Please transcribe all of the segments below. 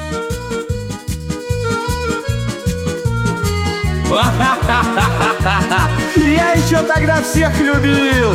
Я еще тогда всех любил.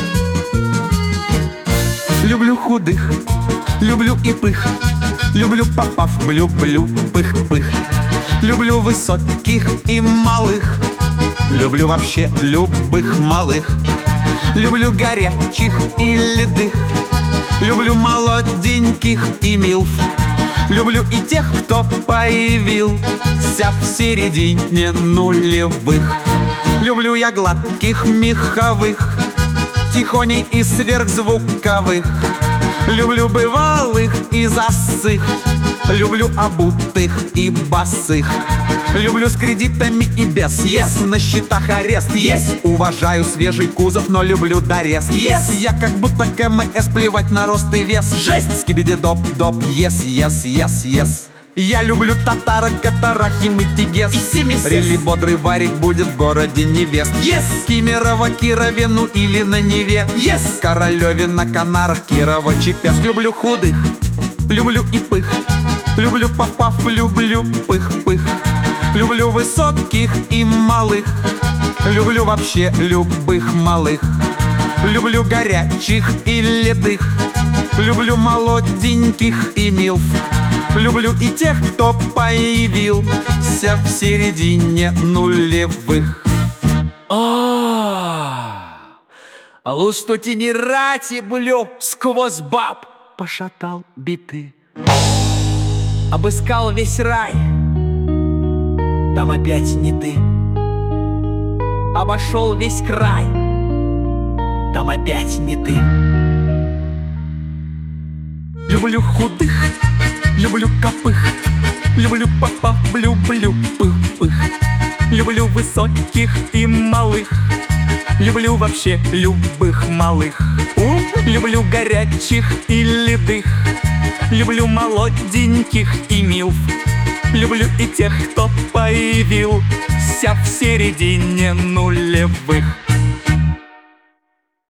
Люблю худых, люблю и пых, люблю попав, люблю пых-пых. Люблю высоких и малых, люблю вообще любых малых. Люблю горячих и ледых, люблю молоденьких и милф. Люблю и тех, кто появился в середине нулевых. Люблю я гладких меховых, тихоней и сверхзвуковых. Люблю бывалых и засых, люблю обутых и босых. Люблю с кредитами и без, на счетах арест есть. Уважаю свежий кузов, но люблю дорест. Я как будто КМС, плевать на рост и вес. Жесть! Скибиди-доп-доп, yes. Я люблю татара, катараки, мытигес. Рели бодрый варить будет в городе невест. Кемерово, Кирове, ну или на Неве. Королеве на Канарах, Кирово, Чепец. Люблю худых, люблю и пых, люблю попав, люблю пых-пых. Люблю высоких и малых, люблю вообще любых малых. Люблю горячих и ледых, люблю молоденьких и милф. Люблю и тех, кто появился в середине нулевых. Лустоти не рати блю, сквозь баб пошатал биты. Обыскал весь рай, там опять не ты. Обошел весь край, там опять не ты. Люблю худых, люблю копых, люблю попав, люблю пых-пых. Люблю высоких и малых, люблю вообще любых малых. Люблю горячих и ледых, люблю молоденьких и милф. Люблю и тех, кто появился в середине нулевых.